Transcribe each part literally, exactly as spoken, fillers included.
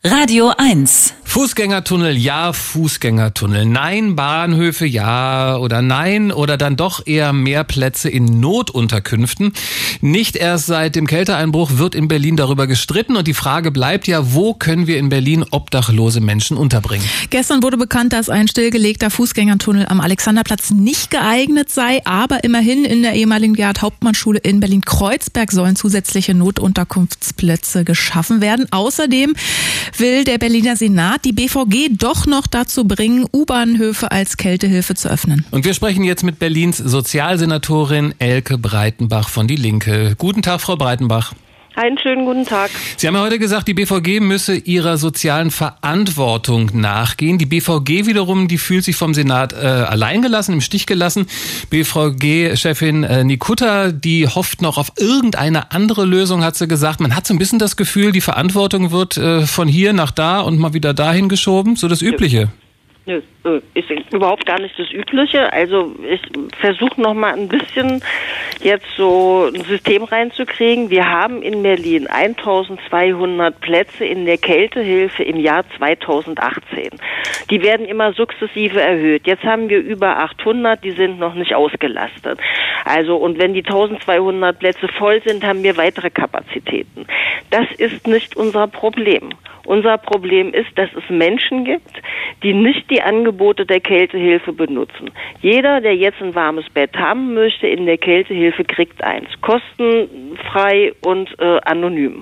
Radio eins. Fußgängertunnel, ja, Fußgängertunnel. Nein, Bahnhöfe, ja oder nein. Oder dann doch eher mehr Plätze in Notunterkünften. Nicht erst seit dem Kälteeinbruch wird in Berlin darüber gestritten. Und die Frage bleibt ja, wo können wir in Berlin obdachlose Menschen unterbringen? Gestern wurde bekannt, dass ein stillgelegter Fußgängertunnel am Alexanderplatz nicht geeignet sei. Aber immerhin in der ehemaligen Gerhard-Hauptmann-Schule in Berlin-Kreuzberg sollen zusätzliche Notunterkunftsplätze geschaffen werden. Außerdem will der Berliner Senat die B V G doch noch dazu bringen, U-Bahnhöfe als Kältehilfe zu öffnen. Und wir sprechen jetzt mit Berlins Sozialsenatorin Elke Breitenbach von Die Linke. Guten Tag, Frau Breitenbach. Einen schönen guten Tag. Sie haben ja heute gesagt, die B V G müsse ihrer sozialen Verantwortung nachgehen. Die B V G wiederum, die fühlt sich vom Senat äh, alleingelassen, im Stich gelassen. B V G-Chefin äh, Nikutta, die hofft noch auf irgendeine andere Lösung, hat sie gesagt. Man hat so ein bisschen das Gefühl, die Verantwortung wird äh, von hier nach da und mal wieder dahin geschoben. So das Übliche. Nö, ist überhaupt gar nicht das Übliche. Also ich versuche noch mal ein bisschen jetzt so ein System reinzukriegen. Wir haben in Berlin eintausendzweihundert Plätze in der Kältehilfe im Jahr zweitausendachtzehn. Die werden immer sukzessive erhöht. Jetzt haben wir über achthundert, die sind noch nicht ausgelastet. Also und wenn die eintausendzweihundert Plätze voll sind, haben wir weitere Kapazitäten. Das ist nicht unser Problem. Unser Problem ist, dass es Menschen gibt, die nicht die Angebote der Kältehilfe benutzen. Jeder, der jetzt ein warmes Bett haben möchte, in der Kältehilfe kriegt eins. Kostenfrei und äh, anonym.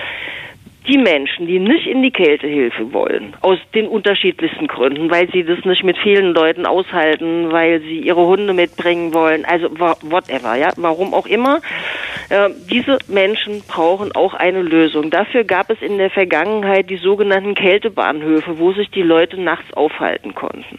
Die Menschen, die nicht in die Kältehilfe wollen, aus den unterschiedlichsten Gründen, weil sie das nicht mit vielen Leuten aushalten, weil sie ihre Hunde mitbringen wollen, also whatever, ja, warum auch immer, äh, diese Menschen brauchen auch eine Lösung. Dafür gab es in der Vergangenheit die sogenannten Kältebahnhöfe, wo sich die Leute nachts aufhalten konnten.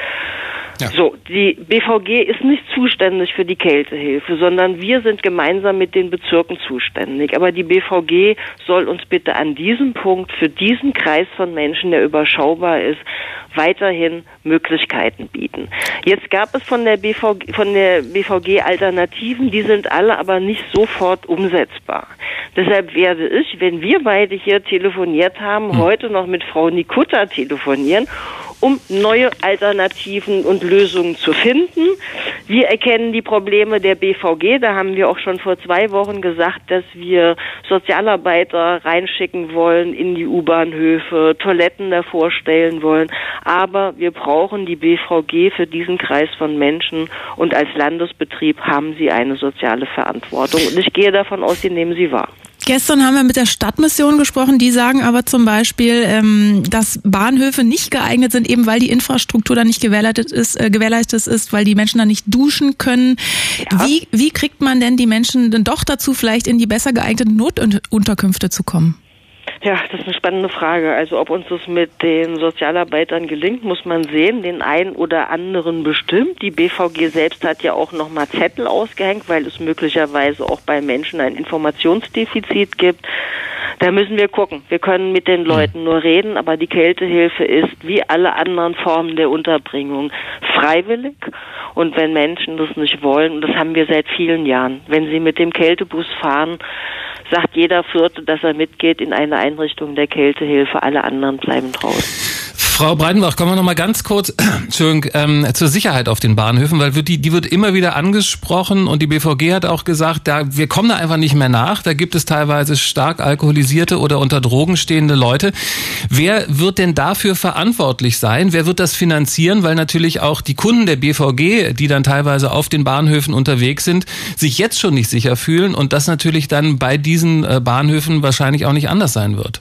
Ja. So, die B V G ist nicht zuständig für die Kältehilfe, sondern wir sind gemeinsam mit den Bezirken zuständig. Aber die B V G soll uns bitte an diesem Punkt für diesen Kreis von Menschen, der überschaubar ist, weiterhin Möglichkeiten bieten. Jetzt gab es von der B V G, von der B V G Alternativen, die sind alle aber nicht sofort umsetzbar. Deshalb werde ich, wenn wir beide hier telefoniert haben, hm. heute noch mit Frau Nikutta telefonieren, um neue Alternativen und Lösungen zu finden. Wir erkennen die Probleme der B V G. Da haben wir auch schon vor zwei Wochen gesagt, dass wir Sozialarbeiter reinschicken wollen in die U-Bahnhöfe, Toiletten davor stellen wollen. Aber wir brauchen die B V G für diesen Kreis von Menschen und als Landesbetrieb haben sie eine soziale Verantwortung. Und ich gehe davon aus, sie nehmen sie wahr. Gestern haben wir mit der Stadtmission gesprochen, die sagen aber zum Beispiel, ähm, dass Bahnhöfe nicht geeignet sind, eben weil die Infrastruktur da nicht gewährleistet ist, äh, gewährleistet ist, weil die Menschen da nicht duschen können. Ja. Wie, wie kriegt man denn die Menschen denn doch dazu, vielleicht in die besser geeigneten Notunterkünfte zu kommen? Ja, das ist eine spannende Frage. Also ob uns das mit den Sozialarbeitern gelingt, muss man sehen. Den einen oder anderen bestimmt. Die B V G selbst hat ja auch nochmal Zettel ausgehängt, weil es möglicherweise auch bei Menschen ein Informationsdefizit gibt. Da müssen wir gucken. Wir können mit den Leuten nur reden, aber die Kältehilfe ist wie alle anderen Formen der Unterbringung freiwillig. Und wenn Menschen das nicht wollen, und das haben wir seit vielen Jahren, wenn sie mit dem Kältebus fahren, sagt jeder Vierte, dass er mitgeht in eine Einrichtung der Kältehilfe. Alle anderen bleiben draußen. Frau Breitenbach, kommen wir noch mal ganz kurz Entschuldigung, ähm, zur Sicherheit auf den Bahnhöfen, weil die, die wird immer wieder angesprochen und die B V G hat auch gesagt, da, wir kommen da einfach nicht mehr nach. Da gibt es teilweise stark alkoholisierte oder unter Drogen stehende Leute. Wer wird denn dafür verantwortlich sein? Wer wird das finanzieren? Weil natürlich auch die Kunden der B V G, die dann teilweise auf den Bahnhöfen unterwegs sind, sich jetzt schon nicht sicher fühlen und das natürlich dann bei diesen äh, Bahnhöfen wahrscheinlich auch nicht anders sein wird.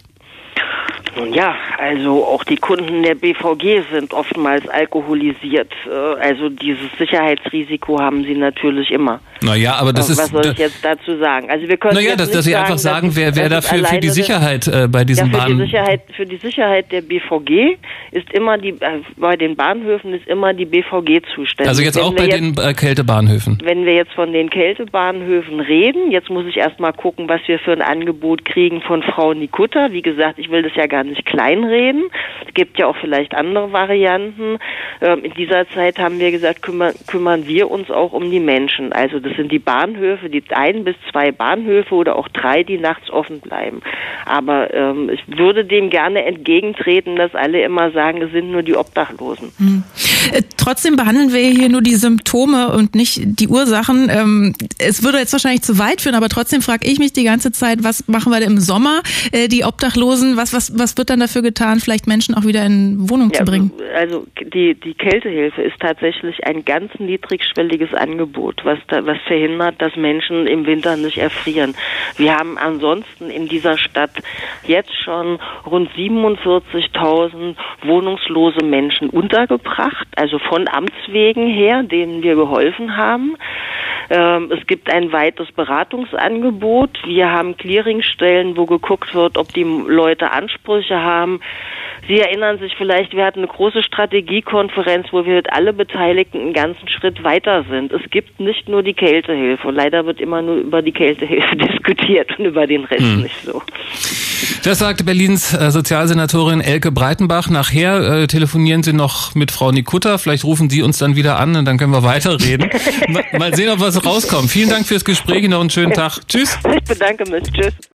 Nun ja, also auch die Kunden der B V G sind oftmals alkoholisiert. Also dieses Sicherheitsrisiko haben sie natürlich immer. Naja, aber das Was ist... soll ich jetzt dazu sagen? Also wir können naja, dass, dass Sie einfach sagen, dass, wer, wer dafür für die Sicherheit äh, bei diesen ja, für Bahnen... Die Sicherheit, für die Sicherheit der B V G ist immer die, äh, bei den Bahnhöfen ist immer die B V G zuständig. Also jetzt wenn auch bei jetzt, den äh, Kältebahnhöfen? Wenn wir jetzt von den Kältebahnhöfen reden, jetzt muss ich erstmal gucken, was wir für ein Angebot kriegen von Frau Nikutta. Wie gesagt, ich will das ja gar nicht kleinreden. Es gibt ja auch vielleicht andere Varianten. Ähm, in dieser Zeit haben wir gesagt, kümmern, kümmern wir uns auch um die Menschen. Also das Das sind die Bahnhöfe, die ein bis zwei Bahnhöfe oder auch drei, die nachts offen bleiben. Aber ähm, ich würde dem gerne entgegentreten, dass alle immer sagen, es sind nur die Obdachlosen. Hm. Äh, trotzdem behandeln wir hier nur die Symptome und nicht die Ursachen. Ähm, es würde jetzt wahrscheinlich zu weit führen, aber trotzdem frage ich mich die ganze Zeit, was machen wir denn im Sommer? Äh, die Obdachlosen, was, was, was wird dann dafür getan, vielleicht Menschen auch wieder in Wohnung ja, zu bringen? Also die, die Kältehilfe ist tatsächlich ein ganz niedrigschwelliges Angebot, was, da, was verhindert, dass Menschen im Winter nicht erfrieren. Wir haben ansonsten in dieser Stadt jetzt schon rund siebenundvierzigtausend wohnungslose Menschen untergebracht, also von Amts wegen her, denen wir geholfen haben. Ähm, es gibt ein weites Beratungsangebot. Wir haben Clearingstellen, wo geguckt wird, ob die Leute Ansprüche haben. Sie erinnern sich vielleicht, wir hatten eine große Strategiekonferenz, wo wir mit alle Beteiligten einen ganzen Schritt weiter sind. Es gibt nicht nur die Kältehilfe. Leider wird immer nur über die Kältehilfe diskutiert und über den Rest hm. nicht so. Das sagte Berlins äh, Sozialsenatorin Elke Breitenbach. Nachher äh, telefonieren Sie noch mit Frau Nikutta. Vielleicht rufen Sie uns dann wieder an und dann können wir weiterreden. mal, mal sehen, ob was rauskommt. Vielen Dank fürs Gespräch. Noch einen schönen Tag. Tschüss. Ich bedanke mich. Tschüss.